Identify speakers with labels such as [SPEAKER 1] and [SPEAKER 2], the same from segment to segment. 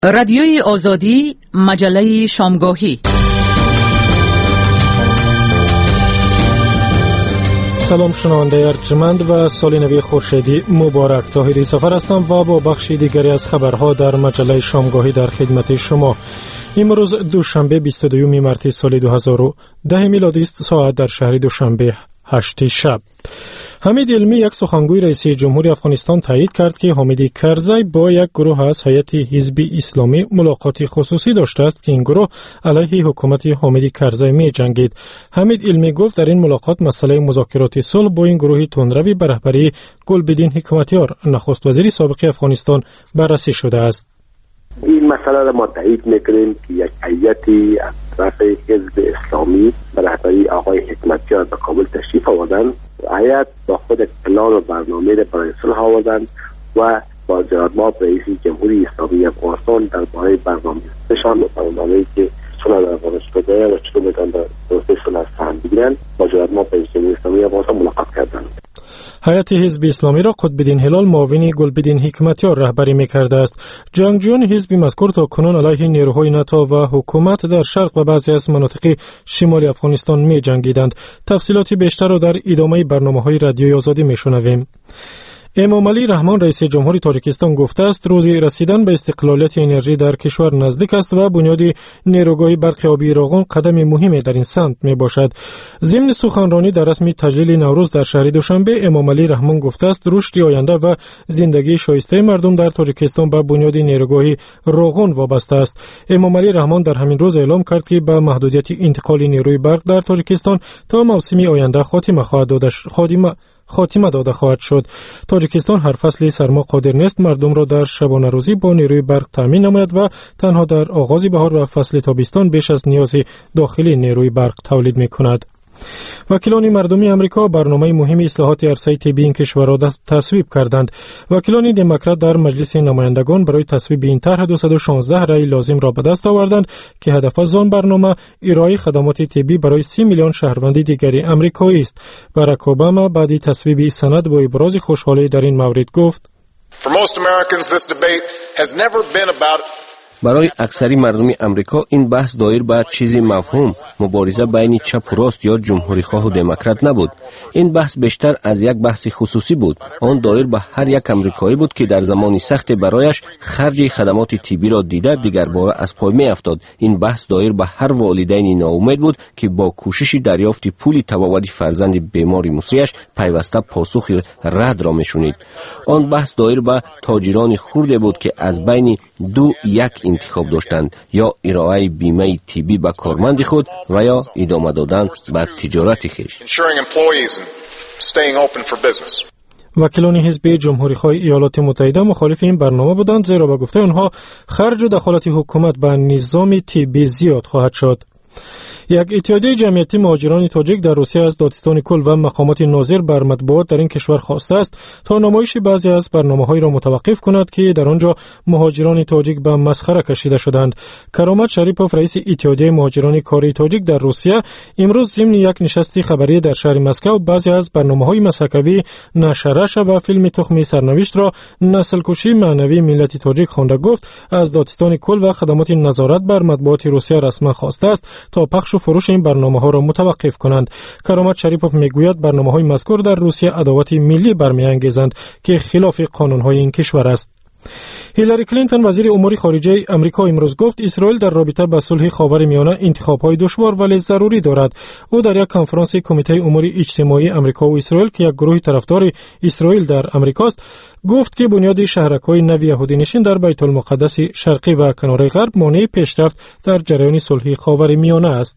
[SPEAKER 1] رادیوی آزادی، مجله شامگاهی.
[SPEAKER 2] سلام شنونده ارجمند و سال نو خورشیدی مبارک. طاهری سفر هستم و با بخش دیگری از خبرها در مجله شامگاهی در خدمت شما. امروز دوشنبه 22 مارس سال 2010 میلادی است. ساعت در شهر دوشنبه 8 شب. حمید علمی، یک سخنگوی رئیس جمهوری افغانستان، تایید کرد که حامد کرزی با یک گروه از هیئت حزب اسلامی ملاقات خصوصی داشته است که این گروه علیه حکومت حامد کرزی می جنگید. حمید علمی گفت در این ملاقات مسئله مذاکرات صلح با این گروه تندروی به رهبری گلبدین حکمتیار، نخست وزیر سابق افغانستان، بررسی شده است.
[SPEAKER 3] این مسئله را ما تایید میکنیم که یک هیئتی از طرف حزب اسلامی به رهبری آقای حکمتیار به کابل تشریف آوردند. هیئت با خود پلان و برنامه را برای صلح آوردند و با جناب ما رئیس جمهوری اسلامی افغانستان درباره برنامه‌شان و برنامه‌ای که صلح در افغانستان داره و چطور میتونن در پروسه صلح سهم بگیرند با جناب ما رئیس جمهوری اسلامی افغانستان ملاقات کردند.
[SPEAKER 2] هیئت حزب اسلامی را قطب‌الدین هلال، معاون گلبدین حکمتیار، رهبری می‌کرده است. جنگجویان حزب مذکور تاکنون علیه نیروهای ناتو و حکومت در شرق و بعضی از مناطق شمال افغانستان می‌جنگیدند. تفصیلات بیشتر را در ادامه برنامه‌های رادیوی آزادی می‌شنویم. امامعلی رحمان، رئیس جمهوری تاجیکستان، گفته است روز رسیدن به استقلالیت انرژی در کشور نزدیک است و بنیاد نیروگاه برق آبی راغون قدم مهمی در این سمت می باشد. ضمن سخنرانی در رسم تجلیل نوروز در شهر دوشنبه، امامعلی رحمان گفته است رشد آینده و زندگی شایسته مردم در تاجیکستان به بنیاد نیروگاه راغون وابسته است. امامعلی رحمان در همین روز اعلام کرد که به محدودیت انتقال نیروی برق در تاجیکستان تا موسم آینده خاتمه داده خواهد شد. تاجیکستان هر فصل سرما قادر نیست مردم را در شبانه روزی با نیروی برق تامین نماید و تنها در آغاز بهار و فصل تابستان بیش از نیاز داخلی نیروی برق تولید می کند. وکیلان مردمی امریکا برنامه مهم اصلاحات عرصه طبی این کشور را تصویب کردند. وکیلان دموکرات در مجلس نمایندگان برای تصویب این طرح 216 رأی لازم را به دست آوردند که هدف از آن برنامه ارائه خدمات طبی برای 30 میلیون شهروند دیگری امریکایی است. باراک اوباما بعد تصویب سند با ابراز خوشحالی در این مورد گفت:
[SPEAKER 4] برای اکثری مردم امریکا این بحث دایر به چیزی مفهوم، مبارزه بین چپ و راست یا جمهوری خواه و دموکرات نبود. این بحث بیشتر از یک بحث خصوصی بود. آن دایر به هر یک امریکایی بود که در زمان سخت برایش خرج خدمات طبی را دیده دیگر باره از پای می افتاد. این بحث دایر به هر والدین ناامید بود که با کوشش دریافت پول تبابت فرزند بیماری موسیش پیوسته پاسخ رد را میشنید. آن بحث دایر به تاجران خرد بود که از بین یک انتخاب داشتند، یا ارائه بیمه طبی به کارمند خود و یا ادامه دادن به تجارت خویش.
[SPEAKER 2] وکیلان حزب جمهوری خواه ایالات متحده مخالف این برنامه بودند، زیرا به گفته آنها خرج و دخالت حکومت به نظام طبی زیاد خواهد شد. یک اتحادیه جمعیتی مهاجران تاجیک در روسیه از دادستان کل و مقامات ناظر بر مطبوعات در این کشور خواسته است تا نمایش بعضی از برنامه‌های را متوقف کند که در آنجا مهاجران تاجیک به مسخره کشیده شدند. کرامت شریپوف، رئیس اتحادیه مهاجران کاری تاجیک در روسیه، امروز ضمن یک نشست خبری در شهر مسکو بعضی از برنامه‌های مسکوی نشرش و فیلم تخم سرنوشت را نسل‌کشی معنوی ملت تاجیک خوانده گفت از دادستان کل و خدمات نظارت بر مطبوعات روسیه رسما خواسته است تا پخش و فروش این برنامه‌ها را متوقف کنند. کرامت شریپوف میگوید برنامه‌های مذکور در روسیه عداوت ملی برمی‌انگیزند که خلاف قانون‌های این کشور است. هیلاری کلینتون، وزیر امور خارجه آمریکا، امروز گفت اسرائیل در رابطه با صلح خاورمیانه انتخاب‌های دشوار ولی ضروری دارد. او در یک کنفرانس کمیته امور اجتماعی آمریکا و اسرائیل که یک گروه طرفدار اسرائیل در آمریکا است، گفت که بنیاد شهرک‌های نو یهودی‌نشین در بیت المقدس شرقی و کناره غرب مانع پیشرفت در جریان صلح خاورمیانه است.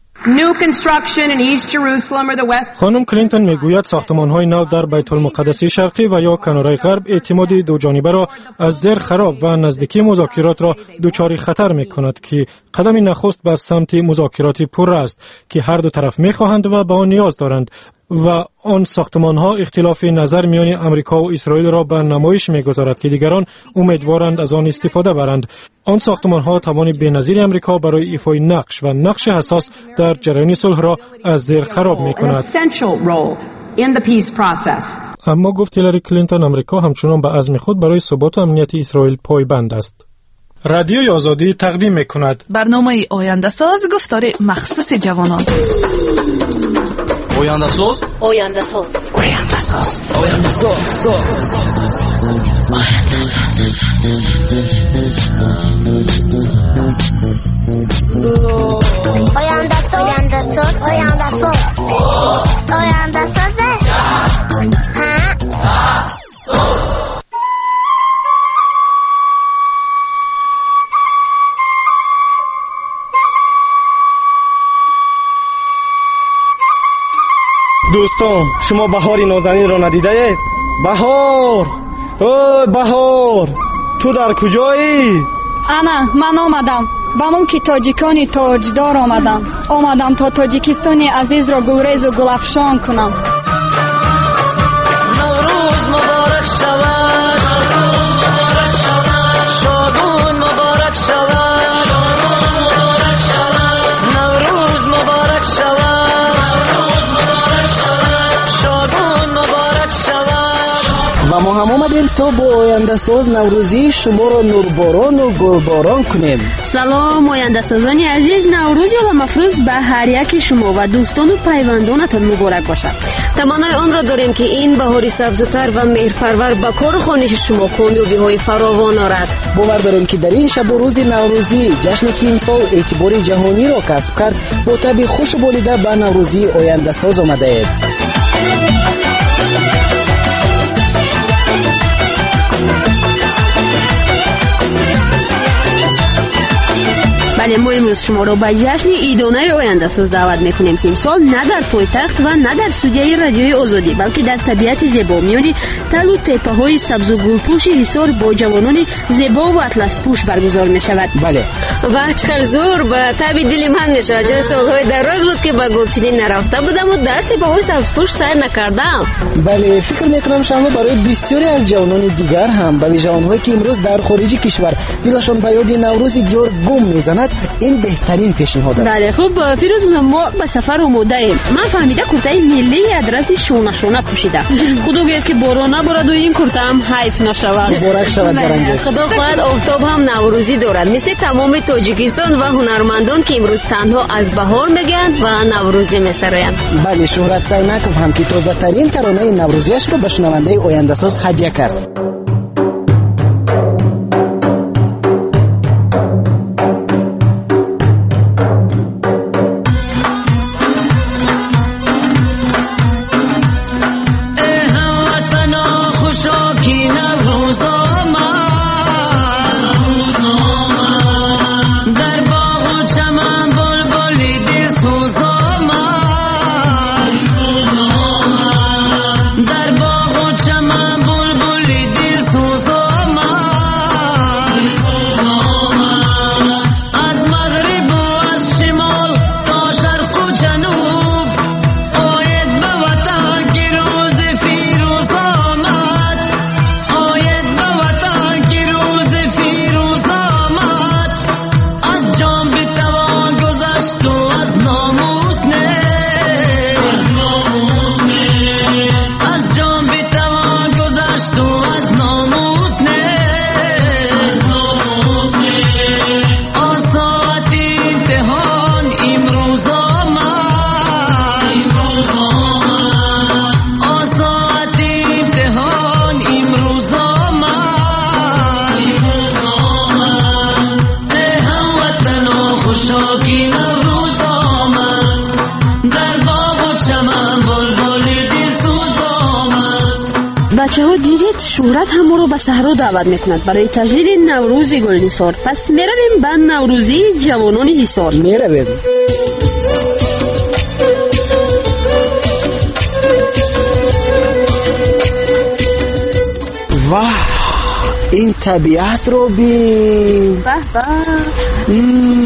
[SPEAKER 2] خانم کلینتون میگوید ساختمان‌های نو در بیت المقدس شرقی و یا کناره غرب اعتماد دو جانبه را از زیر خراب و نزدیکی مذاکرات را دچار خطر می‌کند که قدم نخست به سمت مذاکرات پررو است که هر دو طرف می‌خواهند و به آن نیاز دارند و آن ساختمان‌ها اختلاف نظر میان امریکا و اسرائیل را به نمایش می‌گذارد که دیگران امیدوارند از آن استفاده برند. آن ساختمان‌ها توان بی‌نظیر امریکا برای ایفای نقش و نقش حساس در جریان صلح را از زیر خراب می‌کند. اما گفت هیلاری کلینتون امریکا همچنان به عزم خود برای ثبات و امنیت اسرائیل پایبند است. رادیوی آزادی تقدیم می‌کند.
[SPEAKER 1] برنامه آینده ساز گفتار مخصوص جوانان.
[SPEAKER 5] آینده ساز،
[SPEAKER 6] آینده ساز،
[SPEAKER 5] آینده ساز، آینده ساز،
[SPEAKER 6] آینده ساز، آینده ساز، آینده ساز، آینده ساز.
[SPEAKER 7] دوستان، شما بهاری نازنین را ندیده اید؟ بهار، اوه بهار، تو در کجایی؟
[SPEAKER 8] انا من آمدم، با ملک تاجیکانی تاجدار آمدم تا تاجیکستان عزیز را گلریز و گلافشان کنم.
[SPEAKER 9] نوروز مبارک شود، شادون مبارک شود، نوروز مبارک شود، شادون مبارک شود.
[SPEAKER 10] و ما هم آمدیم تا با آینده ساز نوروزی شما را نورباران و گلباران کنیم.
[SPEAKER 11] سلام آینده سازانی عزیز، نوروز و مفروض به هر یک شما و دوستان و پیوندانتان مبارک باشد.
[SPEAKER 12] تمنای آن را داریم که این بهاری سبزتر و مهرپرور به کار و خوانش شما کامیابی های فراوان آرد.
[SPEAKER 10] باور داریم که در این شب و روز نوروزی جشنی که امسال اعتبار جهانی را کسب کرد با طبع خوش بولیده به نوروزی آینده ساز آمده اید.
[SPEAKER 11] بله، ما امروز شما را به جشن ایدانه آینده ساز دعوت میکنیم که امسال نه در پایتخت و نه در استودیوی رادیوی آزادی بلکه در طبیعت زیبا میان تل و تپه های سبز و گلپوش حصار با جوانان زیبا و اطلس پوش برگزار می شود.
[SPEAKER 10] بله.
[SPEAKER 12] و چقدر زور به طبع دل من می شود، چون سالهای دراز بود که به گلچینی نرفته بودم و در تپه های سبز پوش سیر نکردم.
[SPEAKER 10] بله، فکر میکنم شما برای بسیاری از جوانان دیگر هم، به ویژه آنهایی که امروز در خارج کشور دلشان به یاد نوروز دیار گم میزند، این بهترین پیشنهاد است.
[SPEAKER 11] بله خب فیروز، ما به سفر آماده ایم. من فهمیده کرته ملی ادرس شونه پوشیده. خدا گفت که باران نبارد و این کرته هم حیف نشود.
[SPEAKER 10] مبارک شود برنگیز.
[SPEAKER 12] خدا خواهد آفتاب هم نوروزی دارد، مثل تمام تاجیکستان و هنرمندان که امروز تنها از بهار میگن و نوروزی میسرایند.
[SPEAKER 10] بله، شهرت سرنکов هم که تازه ترین ترانه نوروزیش رو به شنونده آینده ساز هدیه کرد.
[SPEAKER 11] بچه‌ها دیدید شهرت هم رو به صحرا دعوت میکند برای تجلیل نوروز گلنثار. پس میرویم به نوروزی جوانان حصار.
[SPEAKER 10] میرویم. واه، این طبیعت رو بین.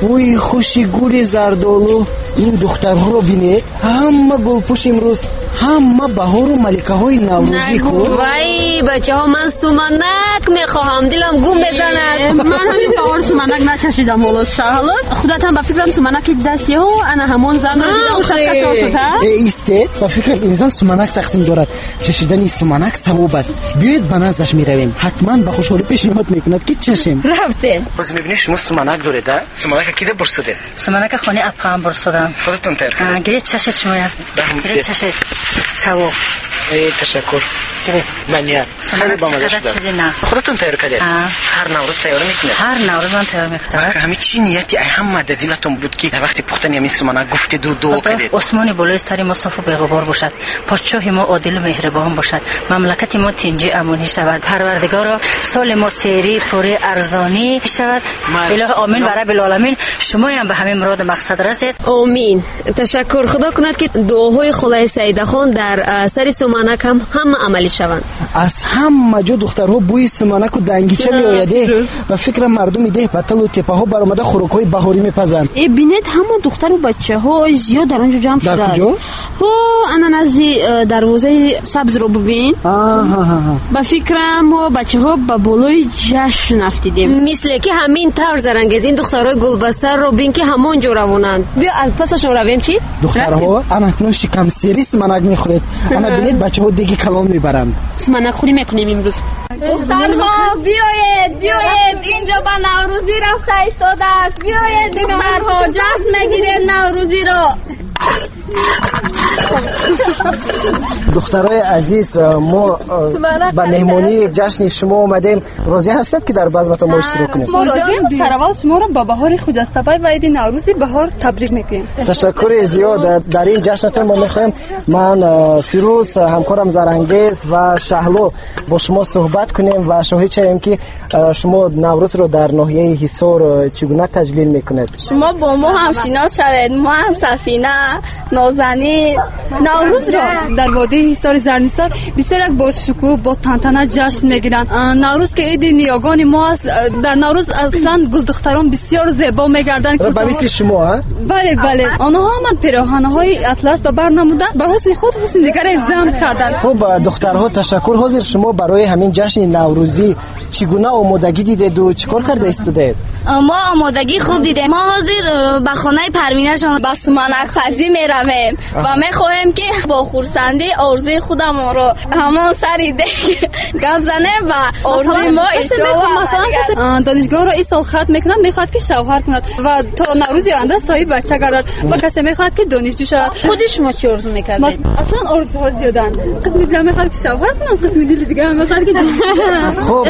[SPEAKER 10] وی خوشی گل زردالو. این دخترها رو بینید، همه گلپوش امروز، همه بهار و ملکه های نوروزی کن.
[SPEAKER 12] وای بچه ها، من سومنک میخواهم، دلم گم بزند.
[SPEAKER 11] من همین بهار سومنک نچشیدم ولو شهلا. خودتم با فکرم سومنک دستی ها انا همون زن رو دیدم شکر شده.
[SPEAKER 10] ایسته با فکرم انسان سومنک تقسیم دارد. چشیدن سومنک ثواب است. بیاید به نزدش میرویم. حتما با خوشحالی پیشنهاد میکند که چشیم.
[SPEAKER 12] رفته.
[SPEAKER 7] باز میبینی شما سومنک دارید؟ سومنک کی برسوده؟
[SPEAKER 13] سومنک خونه اپام برسودم.
[SPEAKER 7] خودتون تیر کنید.
[SPEAKER 13] گریه چشت شما. گریه چشت. ثواب.
[SPEAKER 7] تشکر. ممنون. خیلی با مزه شد. خودتون تیار کردید؟ هر نوروز تیار میکنید؟
[SPEAKER 13] هر نوروز من تیار میکنم.
[SPEAKER 7] همه چی نیتی هم دلتون بود که وقتی پختن یمی سومنک گفتید دو کردید.
[SPEAKER 13] عثمانی بالای سر ما صاف و بی‌غبار باشد. پادشاه ما عادل و مهربان باشد. مملکت ما تنجی امانی شود. پروردگارا سال ما سری پوری ارزانی شود. الهی آمین برای بالعالمین. شما هم به همین مراد مقصد رسید.
[SPEAKER 12] آمین. تشکر. خدا کند که دعاهای خدای سیده خان در سر سومنک هم عملی شوند.
[SPEAKER 10] از همه جا دخترها بوی سومنک و دنگیچه میآیده و فکر مردم ایده پتل و تپه ها برآمده خوراک‌های بهاری میپزند.
[SPEAKER 11] بینید همه دختر و بچه ها زیاد در اونجا جمع شده.
[SPEAKER 10] در کجا؟
[SPEAKER 11] انانازی دروازه سبز رو ببین. با فکرم ما بچه ها با بالای جشن افتیدیم.
[SPEAKER 12] مثل که همین طور زرنگیز این دخترای گلبستر رو بین که همون جو روانند. بیا از پسشون رویم. چی؟
[SPEAKER 10] دخترها اکنون شکم سری سومنک میخورید. انا بینید بچه ها دیگه کلام میبرند.
[SPEAKER 11] سومنک خوری میکنیم امروز.
[SPEAKER 14] دخترها بیایید اینجا با نوروزی رفته ایستاده است. بیایید دخترها جشن میگیرید نوروزی رو.
[SPEAKER 10] دخترای عزیز، ما به مهمانی جشن شما اومدیم. راضی هستید که در بزمتون ما اشتراک کنیم؟
[SPEAKER 1] ما راضیم. سرول شما رو با بهار خجسته و عید نوروزی بهار تبریک میکنیم.
[SPEAKER 10] تشکر زیاد. در این جشنتون ما میخوایم من فیروز همکارم زرنگیز و شهلو با شما صحبت کنیم و شاهد شویم که شما نوروز رو در ناحیه حصار چگونه تجلیل میکنید.
[SPEAKER 14] شما با ما هم شناس شوید. ما هم سفینه نازنین نوروز را
[SPEAKER 1] در وادی حصار زرنیسار بسیار با شکوه با تنتنه جشن میگیرند. نوروز که عید نیاگان ما است. در نوروز اصلا گل دختران بسیار زیبا میگردند.
[SPEAKER 10] به مثل شما ها؟
[SPEAKER 1] بله آنها هم پیراهن‌های اطلس به بر نمودند، به حسن خود حسن دیگر ضم کردند.
[SPEAKER 10] خب دخترها تشکر. حاضر شما برای همین جشن نوروزی چگونه آمادگی دیدید و چیکار کرده استودید؟
[SPEAKER 14] ما آمادگی خوب دیدیم. ما حاضر به خانه پروینه شما با سومنک خزی میرویم و میخواهیم که با خورسندی آرزوی خودمون رو همون سری گپ زنیم و آرزوی ما
[SPEAKER 1] مثلا دانشگاه رو این سال ختم میکنند، میخواد که شوهر کند و تا نوروز آینده صاحب بچه گردد و کسی میخواد که دانشجو شود.
[SPEAKER 11] خود شما چی آرزو میکردید؟
[SPEAKER 1] اصلا آرزوها زیادن. قسم دیگه میخواد که شوهر کنم، قسم دیگه میخواد که
[SPEAKER 10] خب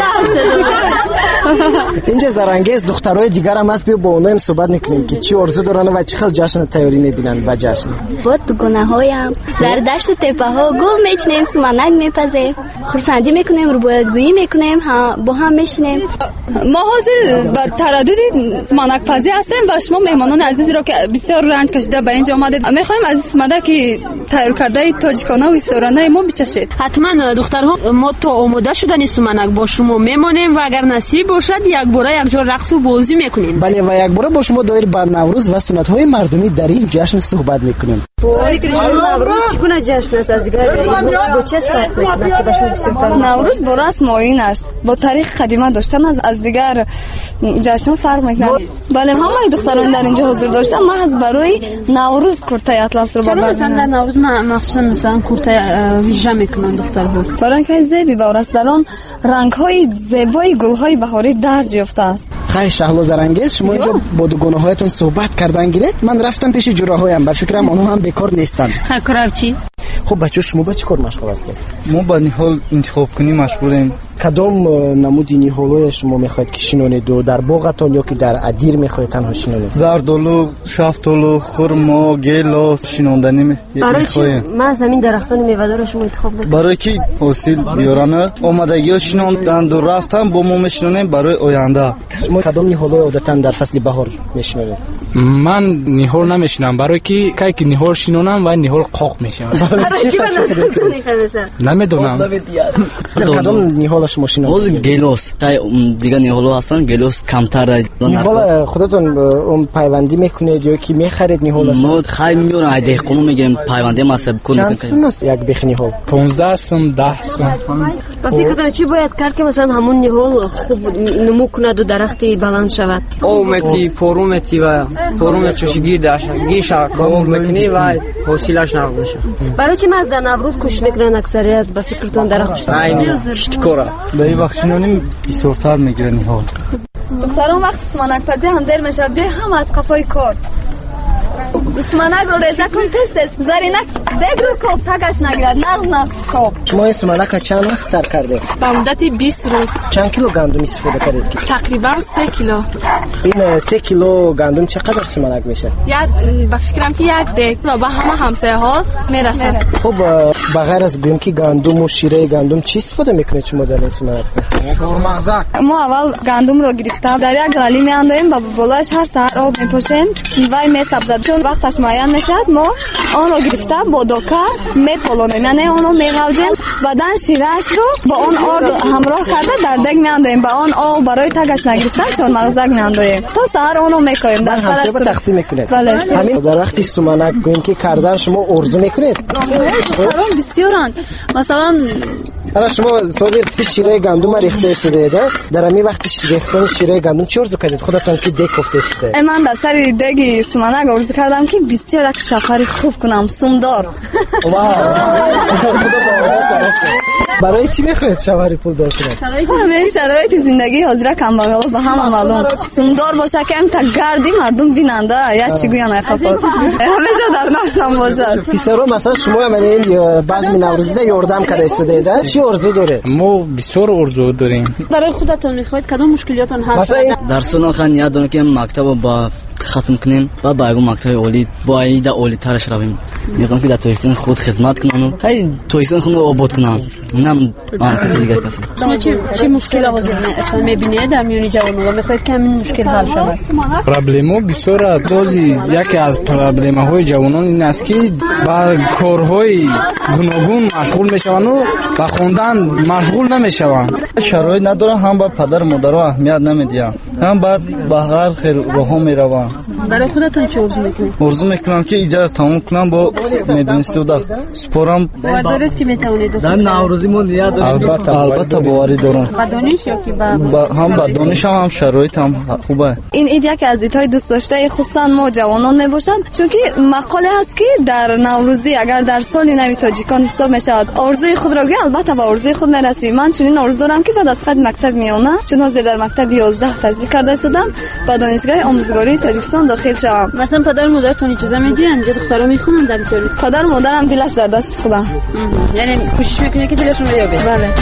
[SPEAKER 10] اینجا زرنگیز دخترای دیگر هم هست. بیا با اونها هم صحبت میکنیم که چی آرزو دارن و چه خیلی جشن تیاری میبینن و جشن.
[SPEAKER 14] تو گناهایم در دشت تپه ها گل میچنیم، سومنک میپزیم، خورسندی میکنیم، روبایتگویی میکنیم، با هم میشینیم.
[SPEAKER 1] ما حاضر با تردد سومنک پزی هستیم و شما مهمانان عزیزی رو که بسیار رنج کشیده به اینجا آمدید میخوایم از سمده که تیار کرده تاجیکانه و ایسارانه ما بچشید.
[SPEAKER 11] حتما دخترها ما تا آماده شدن سومنک با شما میمونیم و اگر نصیب باشد یک باره یک جا رقص و بازی میکنیم.
[SPEAKER 10] بله و یک باره با شما دایر بر نوروز و سنت های مردمی در این جشن صحبت میکنیم.
[SPEAKER 12] چگونه جشن است از دیگر با چه فرق میکند که بهشون بسیار؟
[SPEAKER 1] نوروز با رسم و آیین است، با تاریخ قدیمه داشتن از دیگر جشن فرق میکنه. بله همه دختران در اینجا حضور داشتن. ما از برای نوروز کرته اطلس رو
[SPEAKER 11] برداشتم. مثلا در نوروز مخصوصا مثلا کرته ویژه میکنن دخترها.
[SPEAKER 1] برای که زیبی باورست در آن رنگ های زیبای گل های بهاری درج یافته است.
[SPEAKER 10] خیلی شهلا زرنگیز شما اینجا با دوگانه‌هایتون صحبت کردن گیرید. من رفتم پیش جوراهایم به فکرم آنها هم بیکار نیستن.
[SPEAKER 11] کارم چی؟
[SPEAKER 10] خب بچه شما با چی کار مشغول هستید؟
[SPEAKER 15] ما با نهال انتخاب کنی مشغولیم.
[SPEAKER 10] کدام نمودی نهالای شما میخواید که شنونید و در باغتان یا که در ادیر میخواید تنها شنونید؟
[SPEAKER 15] زردالو، شفتالو، خرما، گیلاس شنوندنی میخوایم.
[SPEAKER 12] برای چی ما از همین درختان میوه‌دار شما انتخاب میکنیم؟
[SPEAKER 15] برای که حاصل بیارن. آمادگی شنوندن و رفتن با ما میشنونیم برای آینده.
[SPEAKER 10] شما کدام نیهالای عادتا در فصل بهار میشنوید؟
[SPEAKER 16] من نیهال نمیشنم برای که نیهال شنونم و نیهال قاق میشم.
[SPEAKER 12] برای چی من نمیخوام
[SPEAKER 16] نمیدونم.
[SPEAKER 10] کدام نیهال شما شنوید؟
[SPEAKER 17] باز گلوس دیگه نیهالو هستن گلوس کمتر.
[SPEAKER 10] نیهال خودتون اون پیوندی میکنید یا کی میخرید نیهال؟
[SPEAKER 17] ما خیلی میورن دهقونو میگیریم پیوندی مصرف کنیم.
[SPEAKER 10] چند سوم است یک بیخ نیهال؟
[SPEAKER 16] 15 سوم 10 سوم.
[SPEAKER 12] با فکر چی باید کرد که مثلا همون نیهال خوب نمو کند و درختی بلند شود؟
[SPEAKER 18] اومتی فرومتی و فرومتش گیرش کامل میکنی و حاصلش نقد میشه.
[SPEAKER 12] برای چی از در نوروز کوشش میکنن اکثریت با فکرتون درخت؟
[SPEAKER 18] این شتکورا
[SPEAKER 15] دایی وقتشنونیم بسیارتر میگیرن نیهال.
[SPEAKER 14] دختران وقت سمانک پزی هم در میشه هم از قفای کار سمانک رو ریزه کن تست زرینک دیگ رو کب تگش نگیرد نغز کب.
[SPEAKER 10] شما این سمانک چند وقت تر کرده؟
[SPEAKER 19] با مدت 20 روز.
[SPEAKER 10] چند کیلو گندم استفاده کردید؟
[SPEAKER 19] تقریبا 3 کیلو.
[SPEAKER 10] این 3 کیلو گندم چقدر سمانک میشه؟
[SPEAKER 19] با فکرم که یک دیگ با همه همسایه ها میرسن.
[SPEAKER 10] خب بغیر از گویم که گندم و شیره گندم چی استفاده میکنید شما در این سمانک؟
[SPEAKER 16] چهارمغزک.
[SPEAKER 14] ما اول گندم رو گرفتیم در یک گلی میاندیم با بالایش هر ساعت آب میپوشیم و میسبزد چون وقتش معین میشد ما آن رو گرفته با دوکه میپلونیم یعنی اون رو میغوجیم بعدن شیرهش رو با اون آرد همراه کرده در دیگ میاندیم با اون آب برای تگش نگرفتن چهارمغزک میاندیم تا سحر اون رو میکنیم در سر
[SPEAKER 10] سر تقسیم میکنید.
[SPEAKER 14] بله.
[SPEAKER 10] همین در وقتی سمانک گویم که کردن شما ارزو میکنید؟
[SPEAKER 1] بسیارن مثلا
[SPEAKER 10] حالا شما صادر شیره گندم ریخته استید در همین وقت ریختن شیره گندم چی ارزو کردید خودتون که دیگ گفته استید؟
[SPEAKER 14] من در سر دیگ سمانک ارزو کردم که بسیار یک شفری خوب کنم سومدار.
[SPEAKER 10] برای چی میخواید شوهری پول دار کنید؟
[SPEAKER 14] همین شرایط زندگی حاضر کم بغل به هم معلوم سومدار باشه که هم تا گردی مردم بیننده یا چی گویان اقفا همیشه در نظرم باشد.
[SPEAKER 10] پیسرو مثلا شما هم این بعض نوروزی یاردم کرده استودیده چی ارزو داره؟
[SPEAKER 16] ما بسیار ارزو داریم.
[SPEAKER 11] برای خودتون میخواید کدام مشکلاتون حل
[SPEAKER 10] مثلا
[SPEAKER 17] در سال خان یاد دارم که مکتب با ختم کنیم و باید مکتب اولی با ایده اولی ترش رویم میگم که در تویستان خود خدمت کنم خیلی تویستان خود آباد کنم نم مارکت دیگه کسی.
[SPEAKER 11] شما چه مشکل حاضر میبینید در میون جوانان میخواید که همین مشکل حل شود؟
[SPEAKER 16] پرابلم بسیار دوزی یکی از پرابلم های جوانان این است که با کارهای گوناگون مشغول میشوند و با خوندن مشغول نمیشوند.
[SPEAKER 15] شرایط ندارن هم با پدر مادر اهمیت نمیدن هم بعد با هر خیل راه میروند.
[SPEAKER 11] برای خودتون چه ارزو میکنید؟
[SPEAKER 15] ارزو میکنم که اینجا تمام کنم با میدونستی و سپورم.
[SPEAKER 11] باور دارید که میتونید
[SPEAKER 17] در نوروزی ما نیاز داریم.
[SPEAKER 15] البته باوری دارم.
[SPEAKER 11] با دانش یا که
[SPEAKER 15] هم با دانش هم شرایط هم خوبه.
[SPEAKER 14] این ایده که از ایتای دوست داشته خصوصا ما جوانان نباشد چون که مقاله هست که در نوروزی اگر در سال نوی تاجیکان حساب میشود آرزوی خود را البته با آرزوی خود نرسی. من چنین آرزو دارم که بعد از خود مکتب میونه چون حاضر در مکتب 11 تحصیل کرده شدم با دانشگاه آموزگاری تاجیکستان داخل شدم.
[SPEAKER 11] مثلا پدر مادرتون اجازه میدین اینجا دخترا میخونن درس؟
[SPEAKER 14] پدر مادرم دلش در دست خودم.
[SPEAKER 11] یعنی کوشش میکنه که دلشون بیاد.
[SPEAKER 14] بله.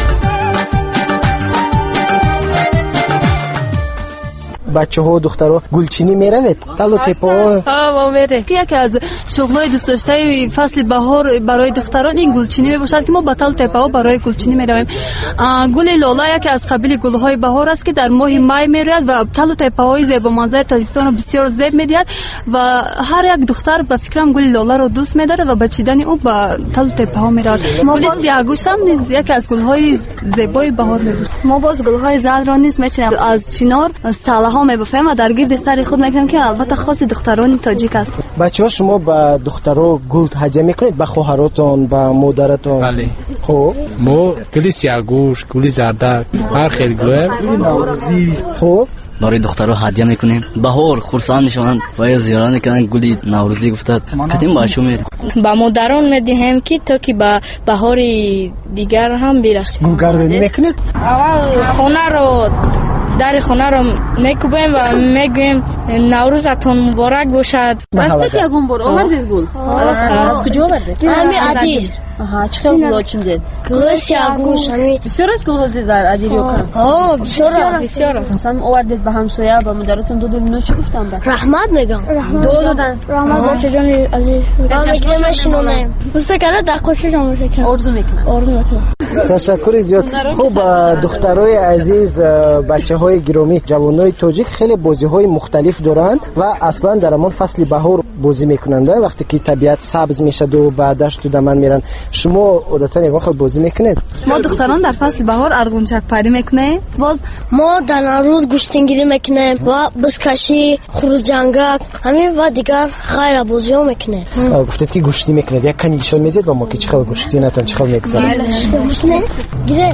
[SPEAKER 10] بچه ها و دخترها گلچینی میروید؟ تلو تیپا
[SPEAKER 1] ها میره. یکی از شغلای دوست داشته فصل بهار برای دختران این گلچینی میباشد که ما با تلو تیپا برای گلچینی میرویم. گل لاله یکی از قبیل گلهای بهار است که در ماه می میرد و تلو تیپاهای زیبا منظر تاجیکستان بسیار زیب میدهد و هر یک دختر به فکرم گل لاله رو دوست میداره و به چیدن او با تلو تیپا میرد. گل سیاه‌گوش هم نیز یکی از گلهای زیبای بهار میباشد.
[SPEAKER 14] ما باز گلهای زرد را نیست میچینیم از چنار ساله میبافیم و در گرد سر خود میکنیم که البته خاص دختران تاجیک است.
[SPEAKER 10] بچه‌ها شما با دخترها گل هدیه میکنید با خواهراتون با مادرتون؟
[SPEAKER 16] بله.
[SPEAKER 10] خب
[SPEAKER 16] ما گل سیاه‌گوش گل زردک هر خیلی گل
[SPEAKER 10] خب
[SPEAKER 17] برای دخترها هدیه میکنیم بهار خرسند میشوند و زیارت میکنن گل نوروزی گفتاد کدیم باشو میره
[SPEAKER 20] با مادران میدیم که تا که با بهار دیگر هم برسیم.
[SPEAKER 10] گلگردانی میکنید؟
[SPEAKER 20] اول خونه رو در خونه رو میکوبیم و میگویم نوروزتون مبارک باشد.
[SPEAKER 11] وقتی که اگون بر آوردید گل از کجا آوردید؟
[SPEAKER 14] همین عدیر
[SPEAKER 11] آها چه خیلی گلها چیدید؟
[SPEAKER 6] گلهای سیاه‌گوش همین
[SPEAKER 11] بسیار از گلها زید در ادیریوکا.
[SPEAKER 6] بسیار
[SPEAKER 11] مثلا آوردید به همسایه با مادرتون دو دونه چی گفتن به؟
[SPEAKER 6] رحمت میگم
[SPEAKER 11] دو دادن.
[SPEAKER 20] رحمت باشه جان عزیز.
[SPEAKER 6] میگم مشینونه
[SPEAKER 20] مستقلا در خوشی جان میکنم.
[SPEAKER 11] آرزو میکنم.
[SPEAKER 10] تشکر زیاد. خوب دخترای عزیز، بچه‌های گرامی، جوانای تاجیک خیلی بازی‌های مختلف دارند و اصلا در همون فصل بهار بازی میکنند. وقتی که طبیعت سبز میشه و به دشت و دمن میرن، شما عادتا یک وقت بازی میکنید؟
[SPEAKER 1] ما دختران در فصل بهار ارغنچک پری میکنیم. باز
[SPEAKER 6] ما در نوروز گوشتنگیری میکنیم و بزکشی، خروجنگک همین و دیگر خیر بازی‌ها میکنیم.
[SPEAKER 10] گفتید که گوشتی میکنید، یک کنی نشون میدید با ما که چقدر گوشتی نتون چقدر میگذره؟
[SPEAKER 6] گوشتی گیره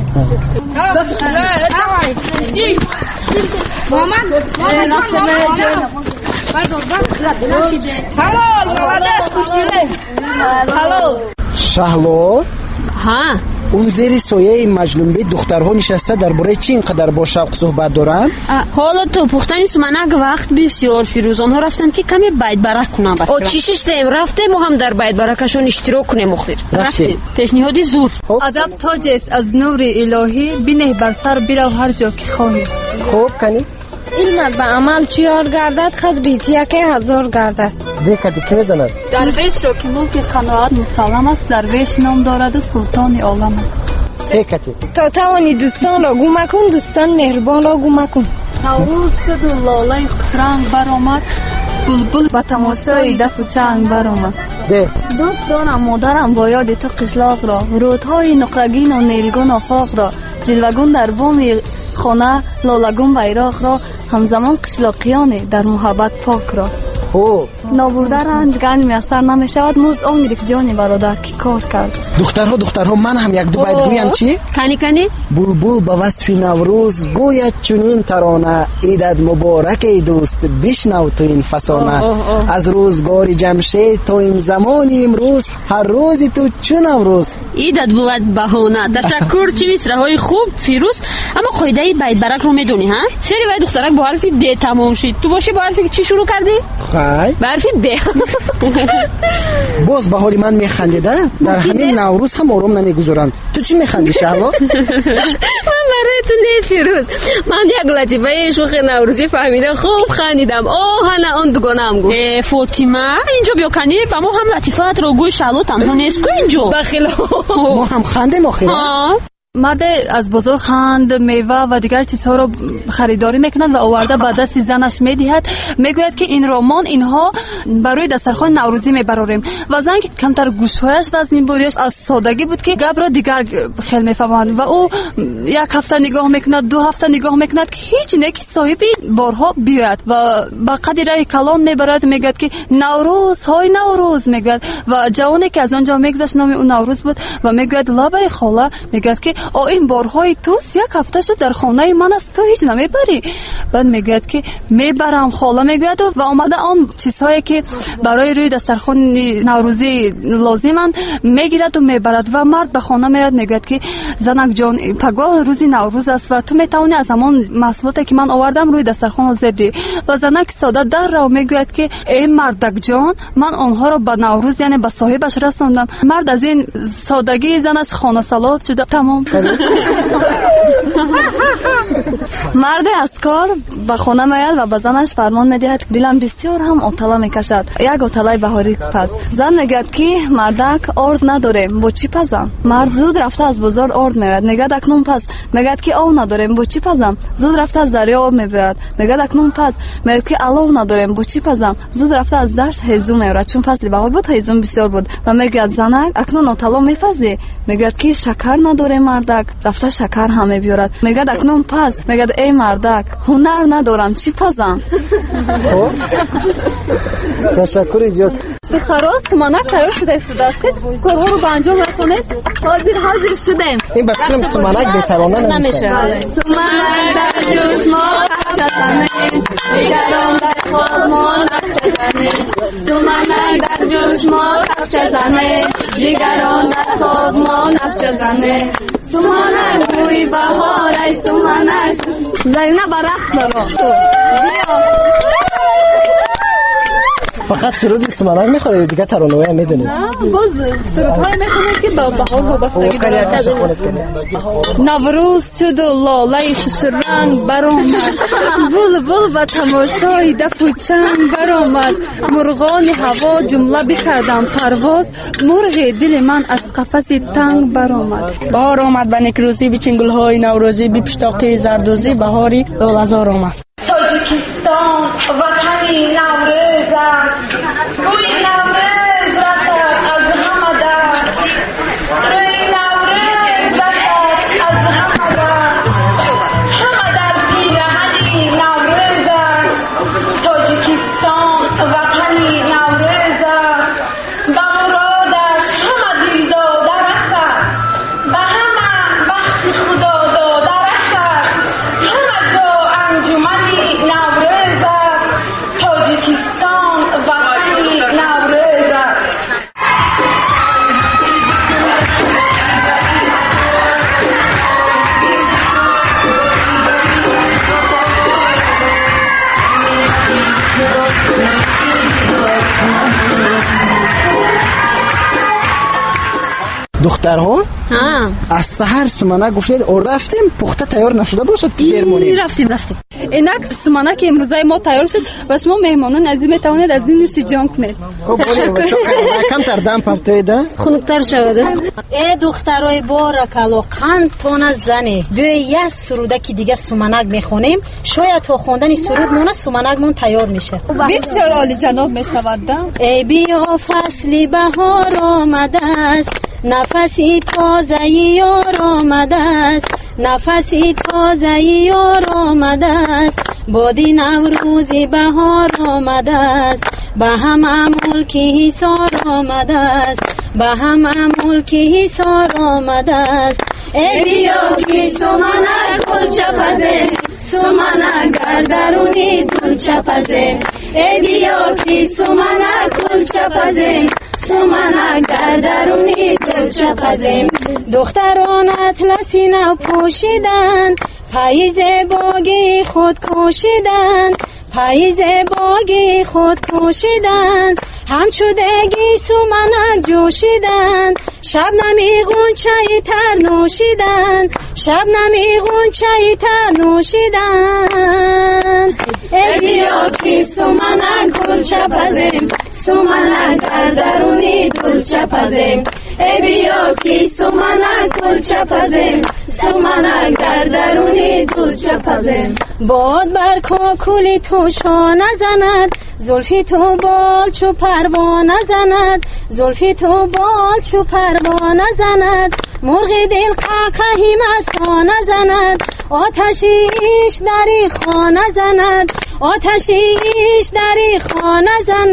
[SPEAKER 10] شهلا
[SPEAKER 11] ها
[SPEAKER 10] اون زیر سایه مجنونبی دخترها نشسته درباره چی اینقدر با شوق صحبت دارن؟
[SPEAKER 11] حالا تو پختن سمنک وقت بسیار فیروز، آنها رفتن که کمی بیت برک کنن. چیشش دیم رفتیم ما هم در بیت برکشون اشتراک کنیم. مخیر رفتیم پیشنهادی زور.
[SPEAKER 1] ادب تاج است از نور الهی، بینه بر سر بیرو هر جا که خواهی.
[SPEAKER 10] خوب کنی؟
[SPEAKER 14] علم به عمل چیار گردد خدریت یکی هزار گردد.
[SPEAKER 10] دیگه که میداند
[SPEAKER 1] درویش را که ملک قناعت مسلم است، درویش نام دارد و سلطان عالم است.
[SPEAKER 14] تا توانی دوستان را گو مکن، دوستان مهربان را گو مکن.
[SPEAKER 1] نوروز شد و لاله خوشرنگ برآمد، بلبل به تماشای دف و چنگ برآمد. دوست دارم مادرم با یاد تو قشلاق را، رودهای نقرگین و نیلگون آفاق را، جلوگون در بام خانه لالگون بیراق را، همزمان قشلاقیان در محبت پاک را. نابرده رنجگن میسر نمی شود، مزد آن گرفت جان برادر که کار کرد.
[SPEAKER 10] دخترها من هم یک دو باید گویم چی؟
[SPEAKER 11] کنی
[SPEAKER 10] بلبل به وصف نوروز گوید چنین ترانه، ایدت مبارک ای دوست بشنو تو این فسانه. از روزگار جمشید تا این زمان امروز، هر روزی تو چون نوروز.
[SPEAKER 11] ایدت بود بهانه. تشکر چی مصرع‌های خوب فیروز. اما قاعده بیت برک رو میدونی ها؟ شعر باید دخترک با حرف د تمام شید، تو باشی با حرفی چی شروع کردی؟
[SPEAKER 10] برفی
[SPEAKER 11] به
[SPEAKER 10] باز به حال من میخندیده. در همین نوروز هم آرام نمیگذارند. تو چی میخندی شهلا؟
[SPEAKER 11] من برای تو نه فیروز، من یک لطیفه شوخ نوروزی فهمیدم، خوب خندیدم. هنه اون دوگانم گفت فاطمه اینجا بیا کنی با ما هم لطیفات رو گوی شهلا تنها نیست کو اینجا
[SPEAKER 1] بخیلا
[SPEAKER 10] ما هم خندیم آخیره.
[SPEAKER 1] مرد از بزرگ خند میوه و دیگر چیزها رو خریداری میکنند و آورده به دست زنش میدهد. میگوید که این رمان اینها برای دسترخوان نوروزی میبراریم. و زن که کمتر گوشهایش وزنی بود، از سادگی بود که گپ را دیگر خیلی میفهمند و او یک هفته نگاه میکند، 2 هفته نگاه میکند که هیچ نه که صاحبی بارها بیاید و با قدر کلان میبرد. میگوید که نوروز های نوروز میگوید و جوانی که از آنجا میگذشت نام اون نوروز بود و میگوید لابای خاله میگوید که این بارهای توست، 1 هفته شد در خانه من است، تو هیچ نمیبری. بعد میگوید که میبرم خاله میگوید و آمده آن چیزهایی که برای روی دسترخوان نوروزی لازمند میگیرد و میبرد و مرد به خانه میاد میگوید که زنک جان پگاه روزی نوروز است و تو میتونی از همان محصولاتی که من آوردم روی دسترخوان زبدی. و زنک ساده در رو میگوید که ای مردک جان من آنها رو به نوروز یعنی به صاحبش رسوندم. مرد از این سادگی زنش خانه سالات شده. تمام. مرد از کار به خانه میاد و به زنش فرمان میدهد که دلم بسیار هم آتلا میکشد، یک آتلای بهاری پس. زن میگد که مردک آرد نداریم، با چی پزم؟ مرد زود رفته از بازار آرد میاد، میگد اکنون پس. میگد که آب نداریم، با چی پزم؟ زود رفته از دریا آب میبرد، میگد اکنون پس. میگد که الاو نداریم، با چی پزم؟ زود رفته از دشت هیزم میبرد، چون فصل بهار بود هیزم بسیار بود. و میگد زنک اکنون آتلا میپزی؟ میگد که شکر نداریم مردک، رفته شکر همه بیارد. میگد اکنون پس. میگد ای مردک هنر ندارم چی پزم؟
[SPEAKER 10] تشکر زیاد.
[SPEAKER 1] خراس سمنک تیار شده است که کارها رو به انجام رسانید. حاضر شدیم.
[SPEAKER 10] این بخشم سمنک بهترانه نمیشه.
[SPEAKER 1] سمنک در جوش ما خرچه زنیم، دیگران در خواب ما نقشه زنیم. سمنک در جوش ما خرچه زنیم، دیگران در خواب ما نقشه زنیم. سمنک بوی بهار ای سمنک. زینه برخص رو بیا.
[SPEAKER 10] فقط سرود سمنک میخوره دیگه ترانه هم میدونید؟
[SPEAKER 1] نه باز سرودهای میخونید که با بهار وابستگی دارد. نوروز شد و لاله خوش رنگ برآمد، بلبل و تماشای دف و چنگ برآمد، مرغان هوا جمله بکردم پرواز، مرغ دل من از قفس تنگ برآمد.
[SPEAKER 20] بهار آمد به نکروزی بچین گلهای نوروزی بی پشتاقی زردوزی بهاری لاله‌زار آمد.
[SPEAKER 14] تاجیکستان وطنی نوروز است، بوی نوروز رسد از همه در، روی نوروز رسد از همه در، همه در پیرهنی نوروز است. تاجیکستان وطنی نوروز است، به مرادش همه دل داده رسد، به همه وقت خدا داده رسد، همه جا انجمنی نوروز است. تاجیکستان وطنی نوروز است.
[SPEAKER 10] دخترها از سحر سمنک گفتید او رفتیم پخته تیار نشده باشد که دیر مونیم.
[SPEAKER 1] رفتیم اینک سمنک امروزه ما تیار شد و شما مهمانان عزیز میتوانید از این نوش جان کنید.
[SPEAKER 10] کم تر دم پرتویده
[SPEAKER 11] خنکتر شده. ای دخترای بارکالله قند تون زنی دو یک سروده که دیگه سمنک میخونیم، شاید تا خوندن سرود مونه سمنک مون تیار میشه.
[SPEAKER 1] بسیار عالی جناب میشود.
[SPEAKER 11] ای بیا فصلی بهار آمده است، نفسی تازه یار آمده است، نفسی تازه یار آمده است، بادی نوروزی بهار آمده است، به همه ملکی حصار آمده است، به همه ملکی حصار آمده است. ای بیا که سمنک گل چپزه، سمنک گردرونی دل چپزه، ای بیا که سمنک گل چپزه، سمنک گردرونی دل چپزه. دختران اطلسی نو پوشیدن، پاییز باگی خود کوشیدن، پاییز باگی خود کوشیدن، همچو دگی سمنک جوشیدن، شبنمی غنچه تر نوشیدن، شبنمی غنچه تر نوشیدن. ای بیا که سمنک گل چپزیم، سمنک گردرونی دل چپزیم، ای بیا که سمنک گل چپزیم، سمنک گردرونی دل چپزیم. باد بر کاکولی تو شانه زند، زلفی تو بال چو پروانه زند، زلفی تو بال چو پروانه زند، مرغ دل قهقهی مستانه زند، آتشیش دری خانه زند، آتشیش دری خانه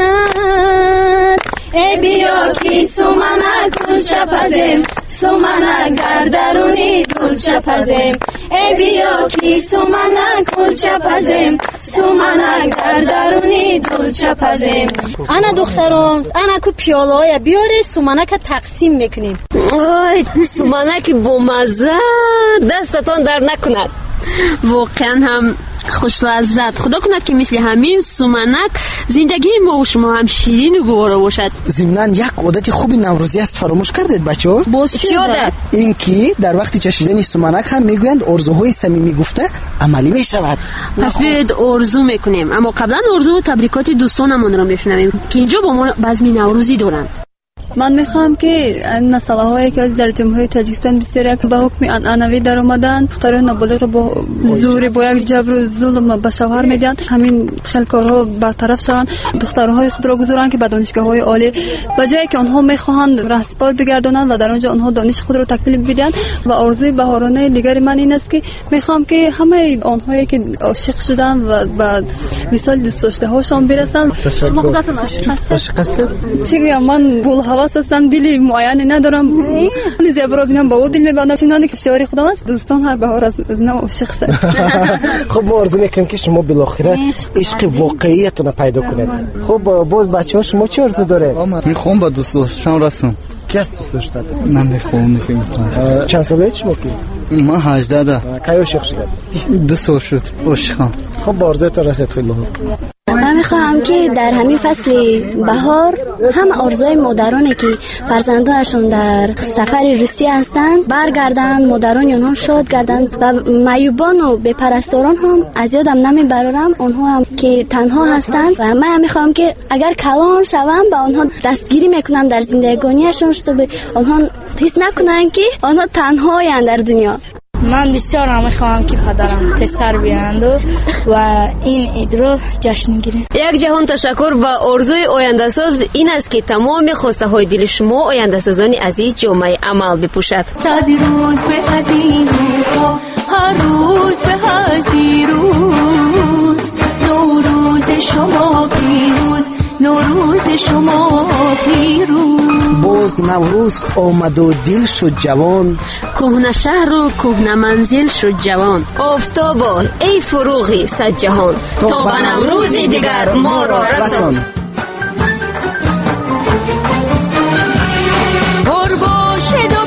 [SPEAKER 11] زند. ای بیا که سمنک گل چپزیم، سمنک گردرونی دل چپزیم، ای بیا که سمنک گل چپزیم، سمنک گردرونی دل چپزیم. انا دختران انا کو پیالای بیاره سمنک تقسیم میکنیم.
[SPEAKER 12] آی سمنک بامزه، دستتان در نکند، واقعا هم خوش لذت. خدا کند که مثل همین سمنک زندگی ما و شما هم شیرین و گوارا باشد.
[SPEAKER 10] ضمناً یک عادت خوبی نوروزی است فراموش کردید بچه‌ها؟
[SPEAKER 12] باز چی عادت؟
[SPEAKER 10] این که در وقت چشیدن سمنک هم میگویند آرزوهای صمیمی گفته عملی میشود.
[SPEAKER 12] پس بیاید آرزو میکنیم، اما قبلا آرزو و تبریکات دوستانمون را میشنویم که اینجا با ما بزم نوروزی دارند.
[SPEAKER 1] من میخوام که این مسئله هایی که از در جمهوری تاجیکستان بسیاری که به حکم انعنوی در آمدن، دختران نابالغ رو با زور با یک جبر و ظلم به شوهر میدن، همین خیلی کارها برطرف شوند، دخترهای خود را گذارن که به دانشگاه‌های عالی به جایی که آنها میخواهند رهسپار بگردانند و در آنجا آنها دانش خود را تکمیل بدهند. و آرزوی بهارانه دیگر من این است که میخوام که همه آنهایی که عاشق شدن و به مثال دوست داشته هاشون برسن. شما خودتون عاشق هستید؟ چه من بول حواس هستم، دلی معینی ندارم، زیبا ببینم با او دل میبندم، چنانی که شعاری خودم است دوستان هر بهار از نو عاشق شد.
[SPEAKER 10] خب ما آرزو میکنیم که شما بالاخره عشق واقعیتون پیدا کنید. خب باز بچه‌ها شما چه آرزو دارید؟
[SPEAKER 15] میخوام با دوست داشتم رسم.
[SPEAKER 10] کی است دوست داشتید؟
[SPEAKER 15] من میخوام.
[SPEAKER 10] چند ساله شما کی؟
[SPEAKER 15] من 18 کی
[SPEAKER 10] عاشق شدید؟
[SPEAKER 15] 2 سال شد عاشقم.
[SPEAKER 10] خب با آرزوتون رسید خیلی خوب.
[SPEAKER 1] من
[SPEAKER 6] میخواهم که در همین فصل بهار هم آرزوی مادرانی که فرزندانشون در سفر روسیه هستند برگردند، مادران اونها شاد گردند و معیوبان و بپرستاران هم از یادم نمیبرم، اونها هم که تنها هستند و من میخوام که اگر کلان شوم با اونها دستگیری میکنم در زندگانیشون تا اونها حس نکنن که آنها تنهایند در دنیا.
[SPEAKER 20] من بسیار هم میخوام که پدرم تسر بیاند و این عید رو جشن گیریم.
[SPEAKER 12] یک جهان تشکر و آرزوی آینده ساز این است که تمام خواسته های دل شما آینده سازان عزیز جامعه عمل بپوشد.
[SPEAKER 21] صد روز به از این روزها، هر روز به از این روز، نوروز شما پیروز، نوروز شما پیروز.
[SPEAKER 10] باز نوروز آمد و دل شد جوان،
[SPEAKER 12] کهنه شهر و کهنه منزل شد جوان. آفتابان ای فروغی صد جهان، تا به نوروز دیگر ما را رسان.
[SPEAKER 21] پر باشد